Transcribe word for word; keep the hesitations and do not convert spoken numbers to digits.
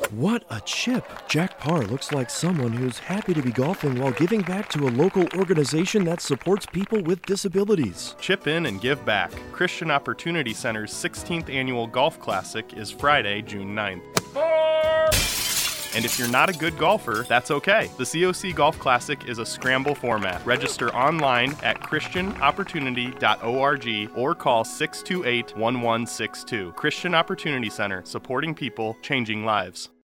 What a chip! Jack Parr looks like someone who's happy to be golfing while giving back to a local organization that supports people with disabilities. Chip in and give back. Christian Opportunity Center's sixteenth Annual Golf Classic is Friday, June ninth. And if you're not a good golfer, that's okay. The C O C Golf Classic is a scramble format. Register online at christian opportunity dot org or call six two eight, one one six two. Christian Opportunity Center, supporting people, changing lives.